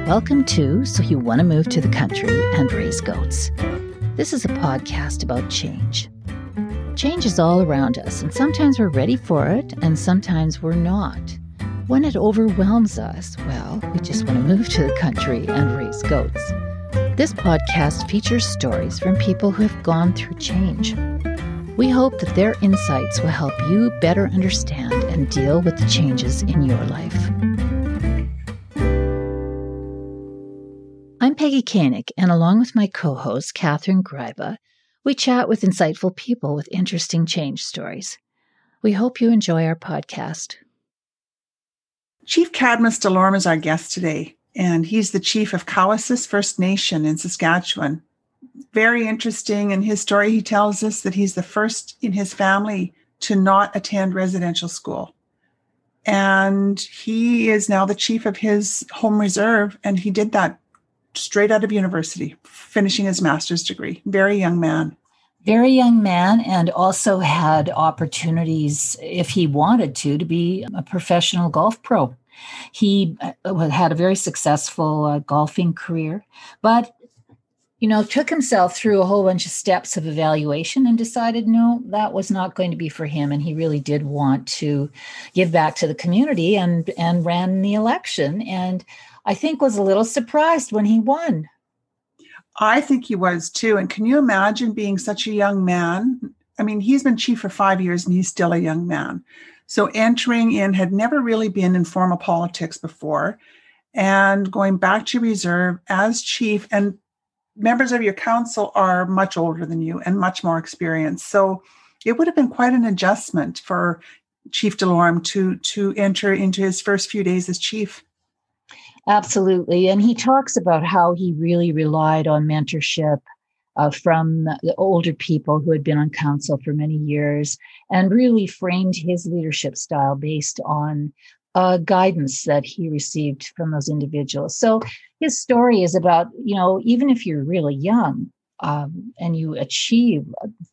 Welcome to So You Want to Move to the Country and Raise Goats. This is a podcast about change. Change is all around us, and sometimes we're ready for it, and sometimes we're not. When it overwhelms us, well, we just want to move to the country and raise goats. This podcast features stories from people who have gone through change. We hope that their insights will help you better understand and deal with the changes in your life. I'm Peggy Koenig, and along with my co-host, Catherine Greiba, we chat with insightful people with interesting change stories. We hope you enjoy our podcast. Chief Cadmus Delorme is our guest today, and he's the chief of Cowessess First Nation in Saskatchewan. Very interesting in his story. He tells us that he's the first in his family to not attend residential school. And he is now the chief of his home reserve, and he did that straight out of university, finishing his master's degree. Very young man. Very young man, and also had opportunities, if he wanted to be a professional golf pro. He had a very successful golfing career, but took himself through a whole bunch of steps of evaluation and decided, no, that was not going to be for him. And he really did want to give back to the community and ran the election. And I think was a little surprised when he won. I think he was too. And can you imagine being such a young man? I mean, he's been chief for 5 years and he's still a young man. So entering in, had never really been in formal politics before, and going back to reserve as chief, and members of your council are much older than you and much more experienced. So it would have been quite an adjustment for Chief Delorme to enter into his first few days as chief. Absolutely. And he talks about how he really relied on mentorship from the older people who had been on council for many years, and really framed his leadership style based on guidance that he received from those individuals. So his story is about, even if you're really young and you achieve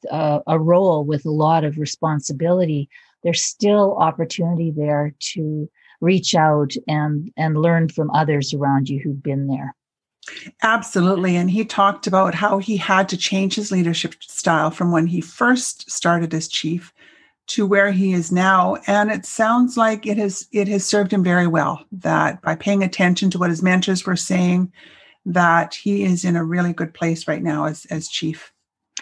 a role with a lot of responsibility, there's still opportunity there to reach out and learn from others around you who've been there. Absolutely. And he talked about how he had to change his leadership style from when he first started as chief to where he is now. And it sounds like it has served him very well, that by paying attention to what his mentors were saying, that he is in a really good place right now as chief.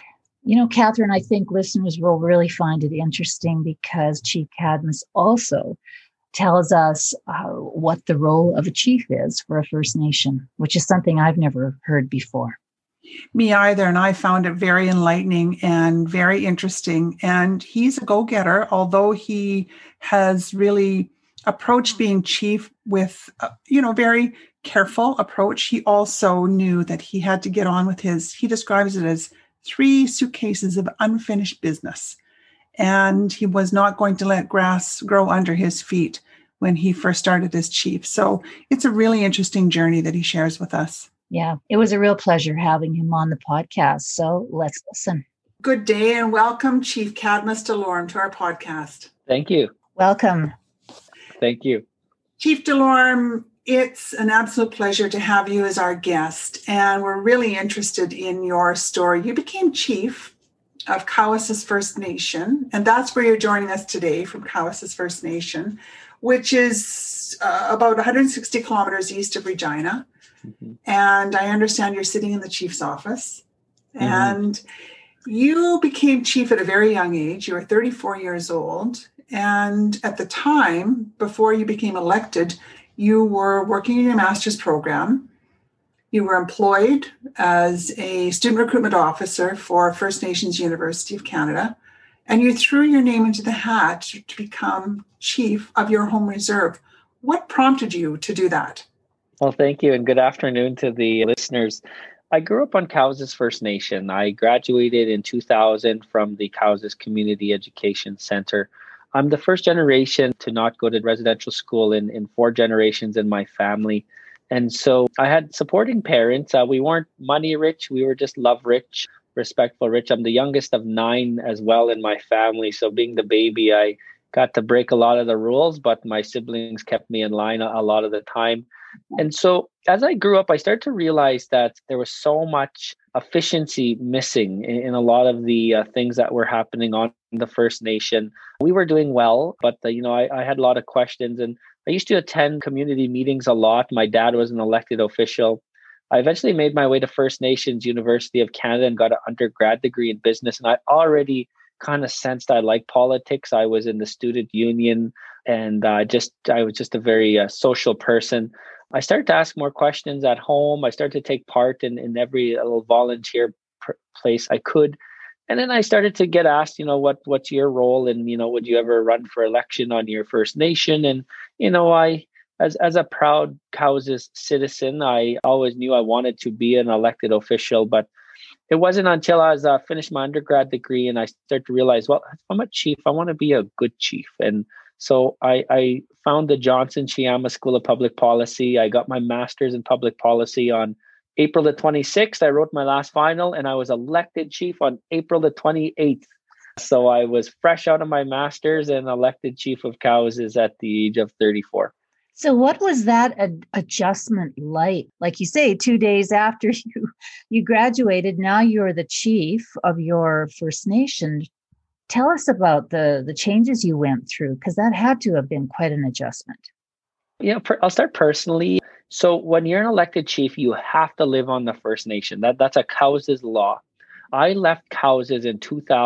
Catherine, I think listeners will really find it interesting because Chief Cadmus also tells us what the role of a chief is for a First Nation, which is something I've never heard before. Me either, and I found it very enlightening and very interesting. And he's a go-getter, although he has really approached being chief with, very careful approach. He also knew that he had to get on with he describes it as 3 suitcases of unfinished business. And he was not going to let grass grow under his feet when he first started as chief. So it's a really interesting journey that he shares with us. Yeah, it was a real pleasure having him on the podcast. So let's listen. Good day and welcome, Chief Cadmus Delorme, to our podcast. Thank you. Welcome. Thank you. Chief Delorme, it's an absolute pleasure to have you as our guest. And we're really interested in your story. You became chief of Cowessess First Nation, and that's where you're joining us today, from Cowessess First Nation, which is about 160 kilometers east of Regina. Mm-hmm. And I understand you're sitting in the chief's office. Mm-hmm. And you became chief at a very young age. You were 34 years old. And at the time, before you became elected, you were working in your master's program. You were employed as a student recruitment officer for First Nations University of Canada, and you threw your name into the hat to become chief of your home reserve. What prompted you to do that? Well, thank you, and good afternoon to the listeners. I grew up on Cowessess First Nation. I graduated in 2000 from the Cowessess Community Education Center. I'm the first generation to not go to residential school in 4 generations in my family. And so I had supporting parents. We weren't money rich. We were just love rich, respectful rich. I'm the youngest of 9 as well in my family. So being the baby, I got to break a lot of the rules, but my siblings kept me in line a lot of the time. And so as I grew up, I started to realize that there was so much efficiency missing in a lot of the things that were happening on the First Nation. We were doing well, but I had a lot of questions, and I used to attend community meetings a lot. My dad was an elected official. I eventually made my way to First Nations University of Canada and got an undergrad degree in business. And I already kind of sensed I liked politics. I was in the student union, and I was just a very social person. I started to ask more questions at home. I started to take part in every little volunteer place I could. And then I started to get asked, what's your role? And, would you ever run for election on your First Nation? And, as a proud Cowes citizen, I always knew I wanted to be an elected official. But it wasn't until I was finished my undergrad degree and I started to realize, well, if I'm a chief, I want to be a good chief. And so I found the Johnson Chiama School of Public Policy. I got my master's in public policy on April the 26th. I wrote my last final, and I was elected chief on April the 28th. So I was fresh out of my master's and elected chief of Cowes at the age of 34. So what was that adjustment like? Like you say, 2 days after you graduated, now you're the chief of your First Nation. Tell us about the changes you went through, because that had to have been quite an adjustment. Yeah, I'll start personally. So when you're an elected chief, you have to live on the First Nation. That's a Cowes law. I left Cowes in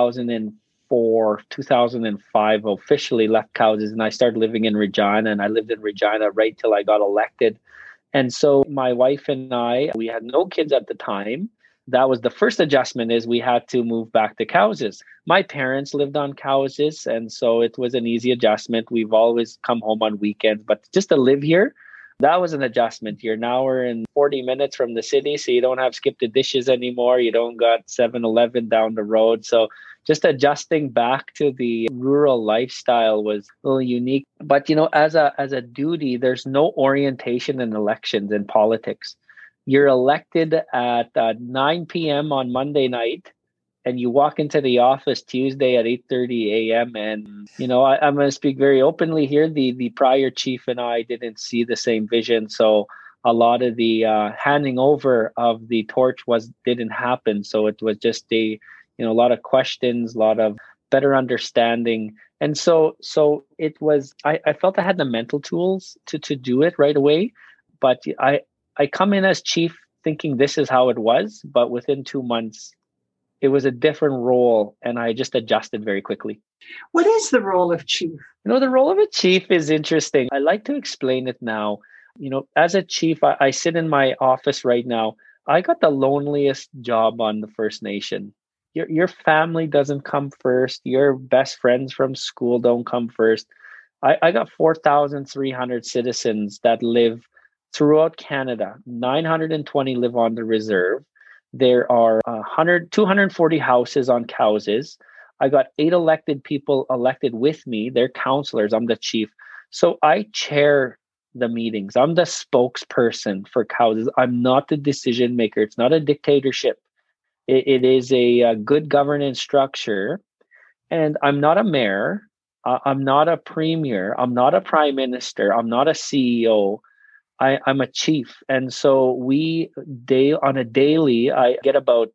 2004, 2005, officially left Cowes, and I started living in Regina, and I lived in Regina right till I got elected. And so my wife and I, we had no kids at the time. That was the first adjustment, is we had to move back to Cowes. My parents lived on Cowes, and so it was an easy adjustment. We've always come home on weekends, but just to live here, that was an adjustment. You're an hour and 40 minutes from the city, so you don't have skip the dishes anymore. You don't got 7-Eleven down the road. So just adjusting back to the rural lifestyle was a little unique. But, as a duty, there's no orientation in elections in politics. You're elected at 9 p.m. on Monday night, and you walk into the office Tuesday at 8:30 a.m. And, I'm going to speak very openly here. The prior chief and I didn't see the same vision. So a lot of the handing over of the torch didn't happen. So it was just a lot of questions, a lot of better understanding. And so it was, I felt I had the mental tools to do it right away. But I come in as chief thinking this is how it was, but within 2 months, it was a different role, and I just adjusted very quickly. What is the role of chief? The role of a chief is interesting. I like to explain it now. As a chief, I sit in my office right now. I got the loneliest job on the First Nation. Your family doesn't come first. Your best friends from school don't come first. I got 4,300 citizens that live throughout Canada. 920 live on the reserve. There are 240 houses on Cowes. I got 8 elected people elected with me. They're councillors. I'm the chief. So I chair the meetings. I'm the spokesperson for Cowes. I'm not the decision maker. It's not a dictatorship. It is a good governance structure. And I'm not a mayor. I'm not a premier. I'm not a prime minister. I'm not a CEO. I'm a chief. And so on a daily, I get about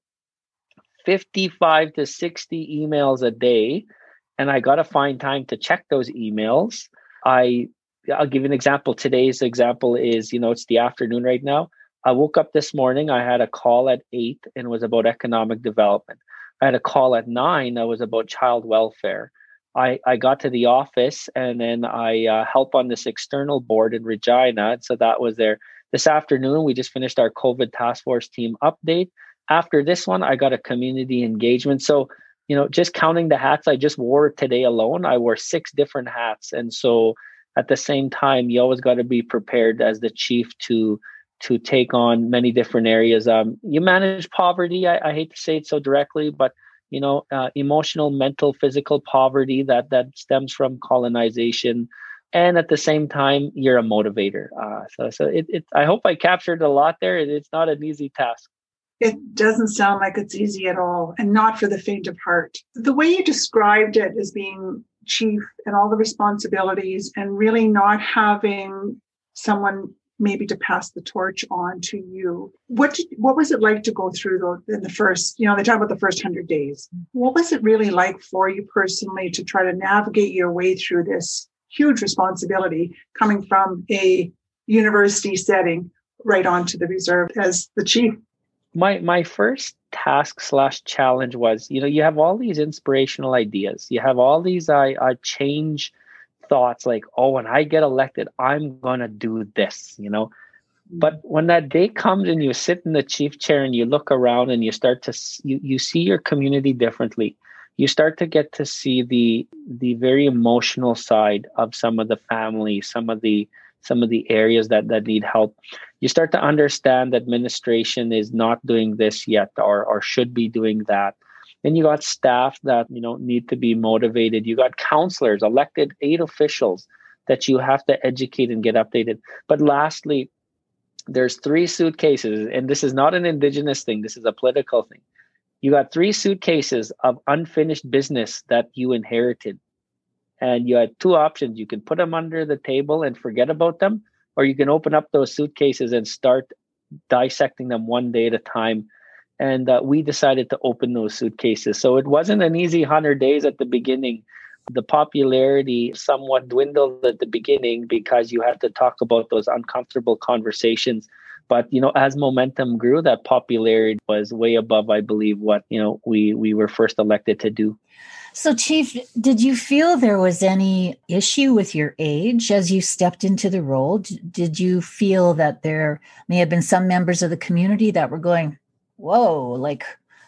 55 to 60 emails a day, and I got to find time to check those emails. I'll give you an example. Today's example is, it's the afternoon right now. I woke up this morning, I had a call at 8 and it was about economic development. I had a call at 9 that was about child welfare. I got to the office, and then I help on this external board in Regina. So that was there. This afternoon, we just finished our COVID task force team update. After this one, I got a community engagement. So, just counting the hats I just wore today alone, I wore 6 different hats. And so at the same time, you always got to be prepared as the chief to take on many different areas. You manage poverty. I hate to say it so directly, but emotional, mental, physical poverty that stems from colonization. And at the same time, you're a motivator. So I hope I captured a lot there. It's not an easy task. It doesn't sound like it's easy at all, and not for the faint of heart. The way you described it as being chief and all the responsibilities, and really not having someone maybe to pass the torch on to you. What was it like to go through in the first, they talk about the first 100 days. What was it really like for you personally to try to navigate your way through this huge responsibility coming from a university setting right onto the reserve as the chief? My first task / challenge was, you have all these inspirational ideas. You have all these change thoughts like, oh, when I get elected, I'm going to do this, But when that day comes and you sit in the chief chair and you look around and you start to, you see your community differently. You start to get to see the very emotional side of some of the families, some of the areas that need help. You start to understand that administration is not doing this yet or should be doing that. Then you got staff that need to be motivated. You got counselors, elected 8 officials that you have to educate and get updated. But lastly, there's 3 suitcases, and this is not an Indigenous thing. This is a political thing. You got 3 suitcases of unfinished business that you inherited. And you had 2 options. You can put them under the table and forget about them, or you can open up those suitcases and start dissecting them one day at a time. And we decided to open those suitcases. So it wasn't an easy 100 days at the beginning. The popularity somewhat dwindled at the beginning because you had to talk about those uncomfortable conversations. But, as momentum grew, that popularity was way above, I believe, what, we were first elected to do. So, Chief, did you feel there was any issue with your age as you stepped into the role? Did you feel that there may have been some members of the community that were going, whoa, like,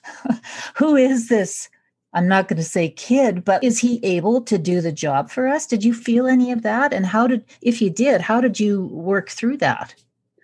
who is this? I'm not going to say kid, but is he able to do the job for us? Did you feel any of that? And if you did, how did you work through that?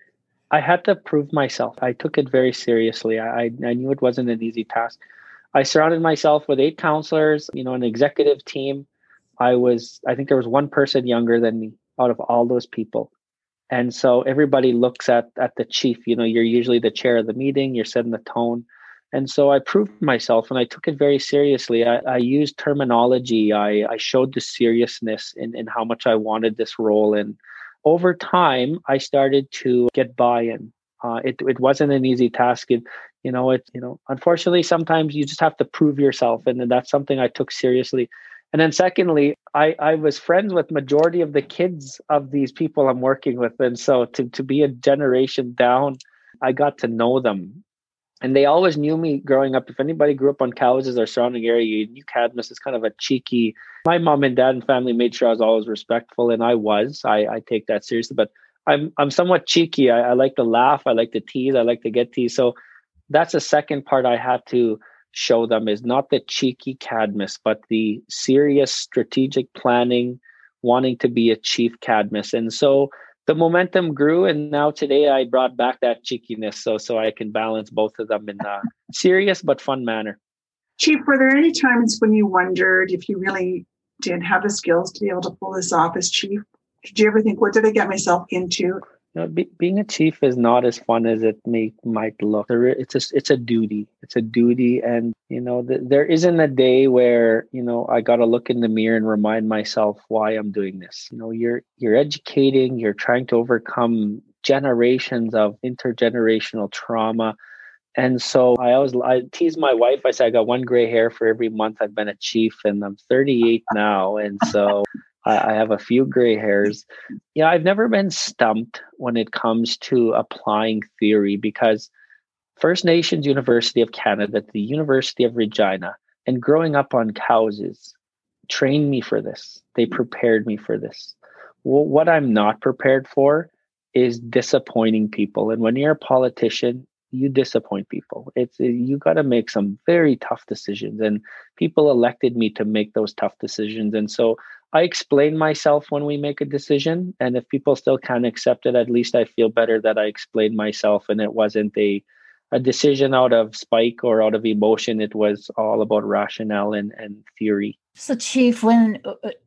I had to prove myself. I took it very seriously. I knew it wasn't an easy task. I surrounded myself with 8 counselors, an executive team. I think there was 1 person younger than me out of all those people. And so everybody looks at the chief. You're usually the chair of the meeting. You're setting the tone. And so I proved myself and I took it very seriously. I used terminology. I showed the seriousness in how much I wanted this role. And over time, I started to get buy-in. It wasn't an easy task. Unfortunately, sometimes you just have to prove yourself. And that's something I took seriously. And then secondly, I was friends with majority of the kids of these people I'm working with. And so to be a generation down, I got to know them. And they always knew me growing up. If anybody grew up on Cowes or surrounding area, you knew Cadmus is kind of a cheeky. My mom and dad and family made sure I was always respectful, and I was. I take that seriously. But I'm somewhat cheeky. I like to laugh. I like to tease. I like to get teased. So that's the second part I had to show them, is not the cheeky Cadmus, but the serious strategic planning, wanting to be a chief Cadmus. And so the momentum grew, and now today I brought back that cheekiness so I can balance both of them in a serious but fun manner. Chief, were there any times when you wondered if you really did have the skills to be able to pull this off as chief? Did you ever think, what did I get myself into? Being a chief is not as fun as it might look. It's a duty. It's a duty, and there isn't a day where I got to look in the mirror and remind myself why I'm doing this. You're educating. You're trying to overcome generations of intergenerational trauma, and so I tease my wife. I say I got 1 gray hair for every month I've been a chief, and I'm 38 now, and so. I have a few gray hairs. I've never been stumped when it comes to applying theory, because First Nations University of Canada, the University of Regina, and growing up on Cowes trained me for this. They prepared me for this. What I'm not prepared for is disappointing people. And when you're a politician, you disappoint people. You got to make some very tough decisions, and people elected me to make those tough decisions. And so I explain myself when we make a decision, and if people still can't accept it, at least I feel better that I explained myself and it wasn't a decision out of spite or out of emotion. It was all about rationale and theory. So, Chief, when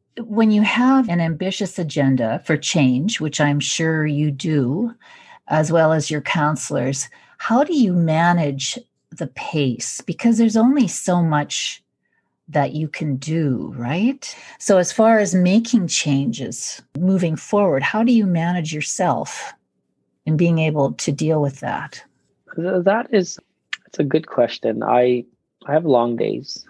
you have an ambitious agenda for change, which I'm sure you do, as well as your counselors, how do you manage the pace? Because there's only so much that you can do, right? So as far as making changes moving forward, how do you manage yourself? in being able to deal with that? It's a good question. I have long days.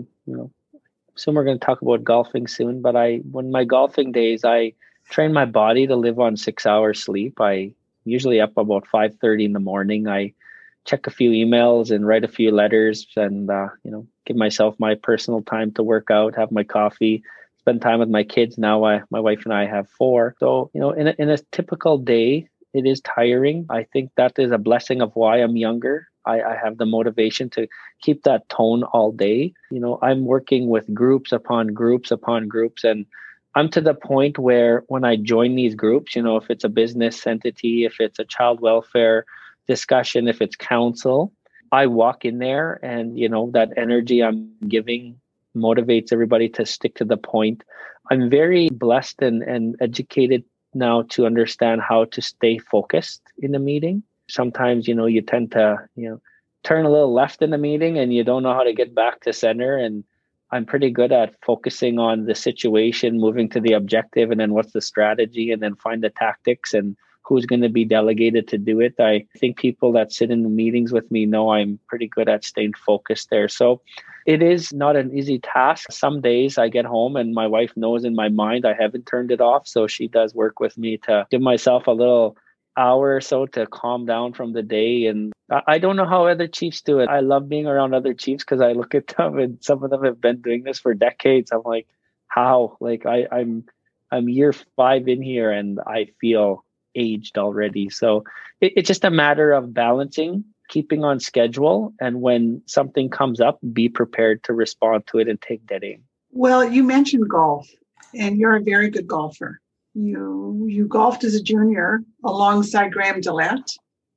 Soon we're going to talk about golfing soon, but when my golfing days, I train my body to live on 6 hours sleep. I usually up about 5:30 in the morning. I check a few emails and write a few letters and, give myself my personal time to work out, have my coffee, spend time with my kids. Now my wife and I have 4. So, in a typical day, it is tiring. I think that is a blessing of why I'm younger. I have the motivation to keep that tone all day. I'm working with groups upon groups upon groups, and I'm to the point where when I join these groups, if it's a business entity, if it's a child welfare discussion, if it's council, I walk in there and, that energy I'm giving motivates everybody to stick to the point. I'm very blessed and educated now to understand how to stay focused in a meeting. Sometimes, you tend to, turn a little left in the meeting and you don't know how to get back to center. And I'm pretty good at focusing on the situation, moving to the objective, and then what's the strategy, and then find the tactics and who's going to be delegated to do it. I think people that sit in the meetings with me know I'm pretty good at staying focused there. So it is not an easy task. Some days I get home and my wife knows in my mind I haven't turned it off. So she does work with me to give myself a little hour or so to calm down from the day. And I don't know how other chiefs do it. I love being around other chiefs because I look at them and some of them have been doing this for decades. I'm like, how? Like I'm year 5 in here and I feel aged already. So it's just a matter of balancing, keeping on schedule, and when something comes up, be prepared to respond to it and take that aim. Well, you mentioned golf, and you're a very good golfer. You golfed as a junior alongside Graham Dillette,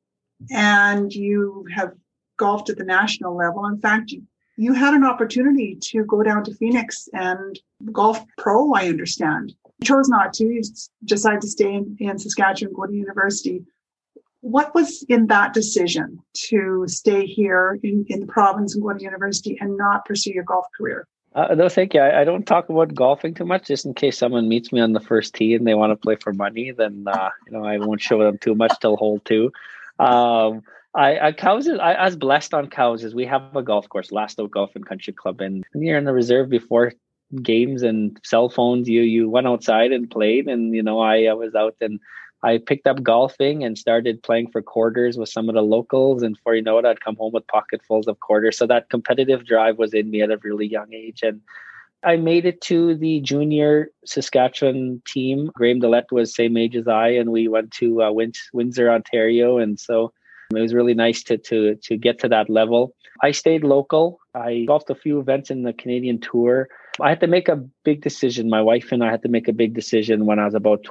and you have golfed at the national level. In fact, you had an opportunity to go down to Phoenix and golf pro, I understand. You chose not to. You decided to stay in Saskatchewan, go to university. What was in that decision to stay here in the province and go to university and not pursue your golf career? No, thank you. I don't talk about golfing too much, just in case someone meets me on the first tee and they want to play for money. Then I won't show them too much till hole 2. I was blessed on Cowes. We have a golf course, Lasto Golf and Country Club, and you're in the reserve before games and cell phones. You went outside and played, and I was out and I picked up golfing and started playing for quarters with some of the locals. And before you know it, I'd come home with pocketfuls of quarters. So that competitive drive was in me at a really young age. And I made it to the junior Saskatchewan team. Graham Dillette was same age as I, and we went to Windsor, Ontario. And so it was really nice to get to that level. I stayed local. I golfed a few events in the Canadian Tour. I had to make a big decision. My wife and I had to make a big decision when I was about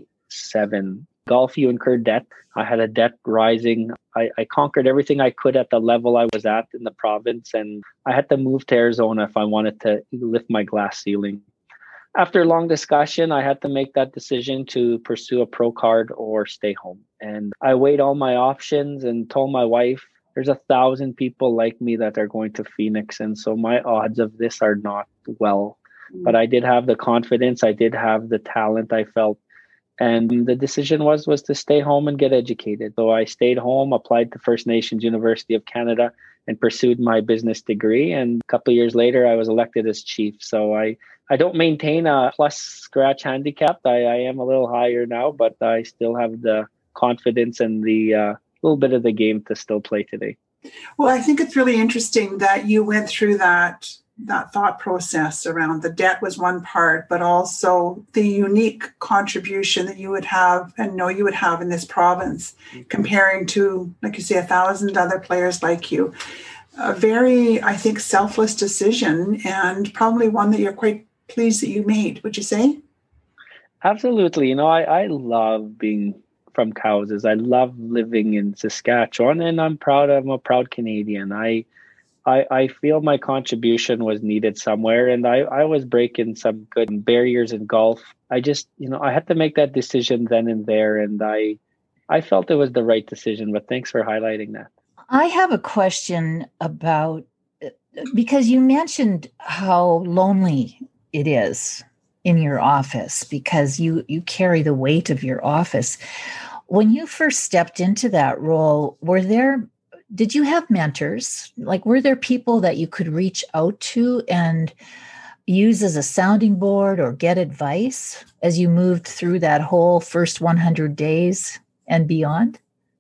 27. Golf, you incur debt. I had a debt rising. I conquered everything I could at the level I was at in the province, and I had to move to Arizona if I wanted to lift my glass ceiling. After a long discussion, I had to make that decision to pursue a pro card or stay home. And I weighed all my options and told my wife, there's 1,000 people like me that are going to Phoenix. And so my odds of this are not well. But I did have the confidence. I did have the talent, I felt. And the decision was to stay home and get educated. So I stayed home, applied to First Nations University of Canada, and pursued my business degree. And a couple of years later, I was elected as chief. So I don't maintain a plus scratch handicap. I am a little higher now, but I still have the confidence and the little bit of the game to still play today. Well, I think it's really interesting that you went through that thought process around the debt was one part, but also the unique contribution that you would have and know you would have in this province, comparing to, like you say, 1,000 other players like you. A very, I think, selfless decision, and probably one that you're quite pleased that you made, would you say? Absolutely. I love being from Cowes. I love living in Saskatchewan, and I'm a proud Canadian. I feel my contribution was needed somewhere, and I was breaking some good barriers in golf. I just, I had to make that decision then and there, and I felt it was the right decision, but thanks for highlighting that. I have a question about, because you mentioned how lonely it is in your office because you carry the weight of your office. When you first stepped into that role, did you have mentors? Like, were there people that you could reach out to and use as a sounding board or get advice as you moved through that whole first 100 days and beyond?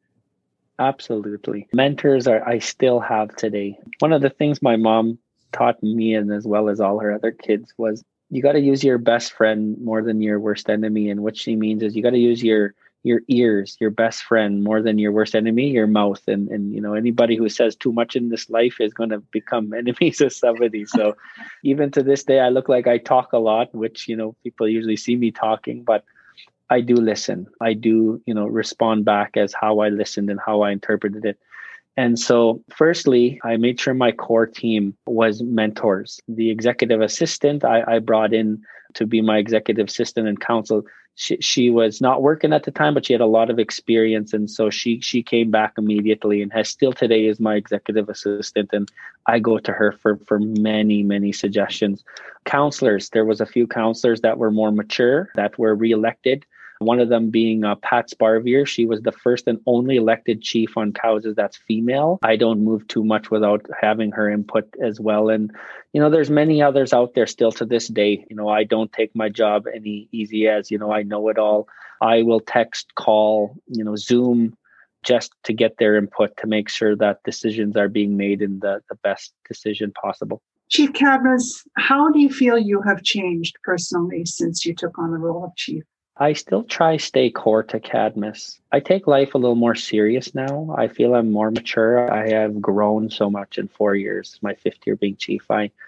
Absolutely. Mentors I still have today. One of the things my mom taught me, and as well as all her other kids, was you got to use your best friend more than your worst enemy. And what she means is you got to use your ears, your best friend, more than your worst enemy, your mouth. And anybody who says too much in this life is going to become enemies of somebody. So even to this day, I look like I talk a lot, which, people usually see me talking, but I do listen. I do, respond back as how I listened and how I interpreted it. And so firstly, I made sure my core team was mentors. The executive assistant I brought in to be my executive assistant and counsel. She was not working at the time, but she had a lot of experience. And so she came back immediately and has still today is my executive assistant. And I go to her for many, many suggestions. Counselors, there was a few counselors that were more mature that were reelected. One of them being Pat Sparvier. She was the first and only elected chief on Cowes that's female. I don't move too much without having her input as well. And, there's many others out there still to this day. I don't take my job any easy as, I know it all. I will text, call, Zoom just to get their input to make sure that decisions are being made in the best decision possible. Chief Cadmus, how do you feel you have changed personally since you took on the role of chief? I still try stay core to Cadmus. I take life a little more serious now. I feel I'm more mature. I have grown so much in 4 years, my fifth year being chief.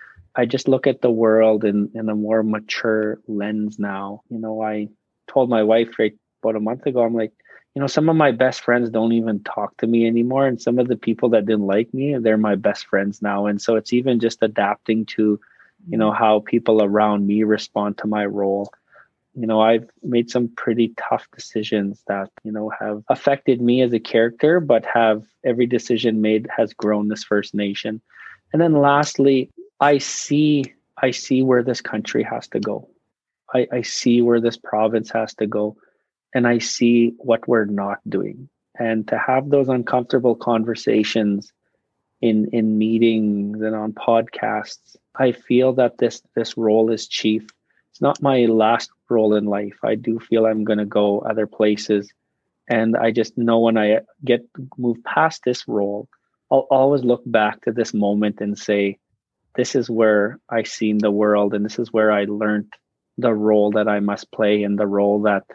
I just look at the world in a more mature lens now. I told my wife right about a month ago, I'm like, some of my best friends don't even talk to me anymore. And some of the people that didn't like me, they're my best friends now. And so it's even just adapting to, how people around me respond to my role. I've made some pretty tough decisions that, have affected me as a character, but every decision made has grown this First Nation. And then lastly, I see where this country has to go. I see where this province has to go, and I see what we're not doing. And to have those uncomfortable conversations in meetings and on podcasts, I feel that this role as chief, it's not my last role in life. I do feel I'm going to go other places. And I just know when I move past this role, I'll always look back to this moment and say, this is where I seen the world, and this is where I learned the role that I must play and the role that,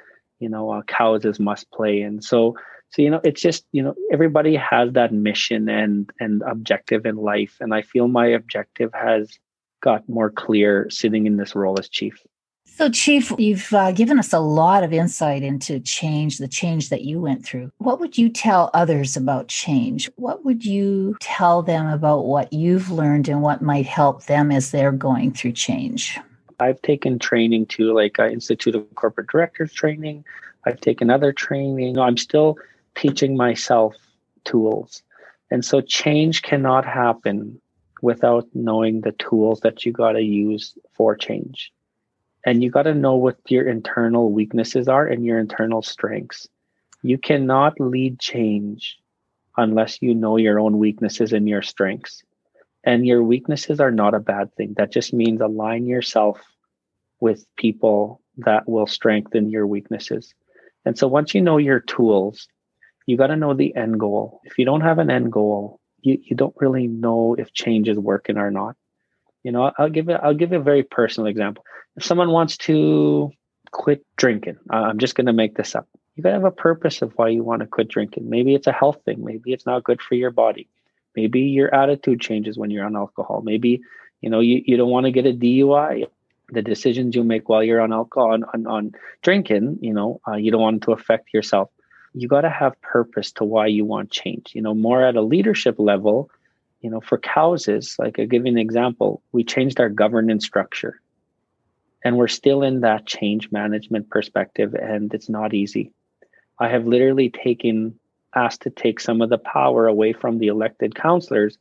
Cowes must play. And so, it's just, everybody has that mission and objective in life. And I feel my objective has got more clear sitting in this role as chief. So, Chief, you've given us a lot of insight into the change that you went through. What would you tell others about change? What would you tell them about what you've learned and what might help them as they're going through change? I've taken training too, like Institute of Corporate Directors training. I've taken other training. I'm still teaching myself tools. And so change cannot happen without knowing the tools that you got to use for change. And you got to know what your internal weaknesses are and your internal strengths. You cannot lead change unless you know your own weaknesses and your strengths. And your weaknesses are not a bad thing. That just means align yourself with people that will strengthen your weaknesses. And so once you know your tools, you got to know the end goal. If you don't have an end goal, you don't really know if change is working or not. I'll give a very personal example. If someone wants to quit drinking, I'm just going to make this up. You got to have a purpose of why you want to quit drinking. Maybe it's a health thing. Maybe it's not good for your body. Maybe your attitude changes when you're on alcohol. Maybe, you don't want to get a DUI. The decisions you make while you're on alcohol, on drinking, you don't want it to affect yourself. You got to have purpose to why you want change. More at a leadership level, for Cowes, like I'll give you an example, we changed our governance structure. And we're still in that change management perspective, and it's not easy. I have literally asked to take some of the power away from the elected councillors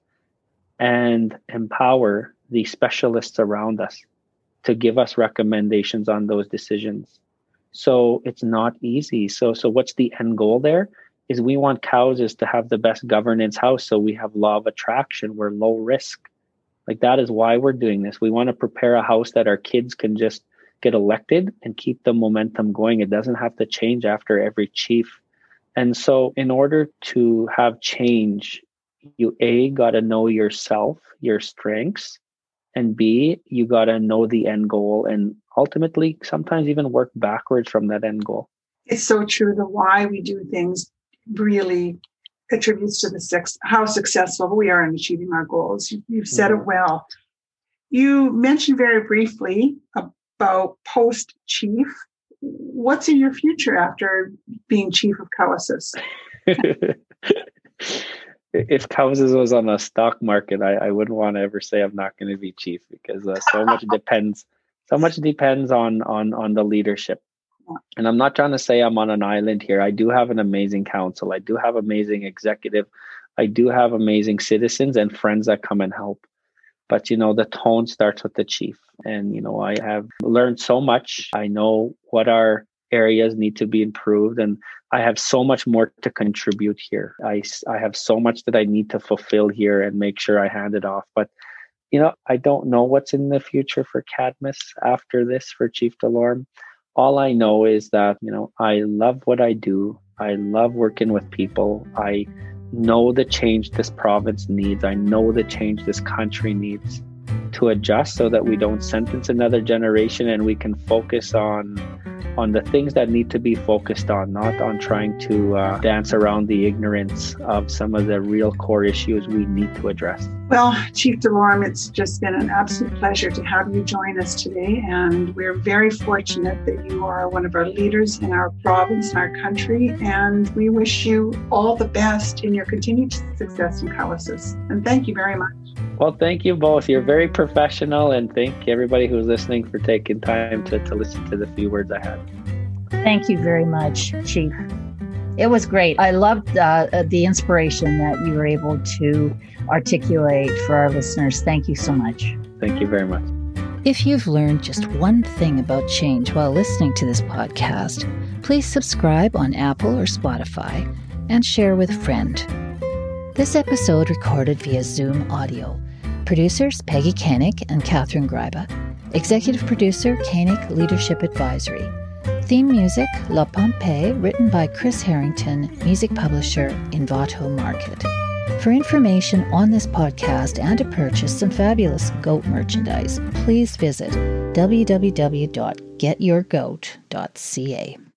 and empower the specialists around us to give us recommendations on those decisions. So it's not easy. So what's the end goal there? Is we want Cowes to have the best governance house. So we have law of attraction. We're low risk. Like, that is why we're doing this. We want to prepare a house that our kids can just get elected and keep the momentum going. It doesn't have to change after every chief. And so in order to have change, you got to know yourself, your strengths, and B, you got to know the end goal, and ultimately sometimes even work backwards from that end goal. It's so true. The why we do things really attributes to how successful we are in achieving our goals. You've said it well. You mentioned very briefly about post-chief. What's in your future after being chief of Cowessess? If Cowessess was on the stock market, I wouldn't want to ever say I'm not going to be chief, because so much depends. So much depends on the leadership. And I'm not trying to say I'm on an island here. I do have an amazing council. I do have amazing executive. I do have amazing citizens and friends that come and help. But, the tone starts with the chief. And, I have learned so much. I know what our areas need to be improved. And I have so much more to contribute here. I have so much that I need to fulfill here and make sure I hand it off. But, I don't know what's in the future for Cadmus after this for Chief Delorme. All I know is that, I love what I do. I love working with people. I know the change this province needs. I know the change this country needs to adjust so that we don't sentence another generation, and we can focus on the things that need to be focused on, not on trying to dance around the ignorance of some of the real core issues we need to address. Well, Chief Delorme, it's just been an absolute pleasure to have you join us today, and we're very fortunate that you are one of our leaders in our province and our country, and we wish you all the best in your continued success in Cowessess. And thank you very much. Well, thank you both. You're very professional, and thank everybody who's listening for taking time to listen to the few words I had. Thank you very much, Chief. It was great. I loved the inspiration that you were able to articulate for our listeners. Thank you so much. Thank you very much. If you've learned just one thing about change while listening to this podcast, please subscribe on Apple or Spotify and share with a friend. This episode recorded via Zoom audio. Producers Peggy Koenig and Catherine Greiba. Executive producer Koenig Leadership Advisory. Theme music La Pompeii, written by Chris Harrington, music publisher Invato Market. For information on this podcast and to purchase some fabulous goat merchandise, please visit www.getyourgoat.ca.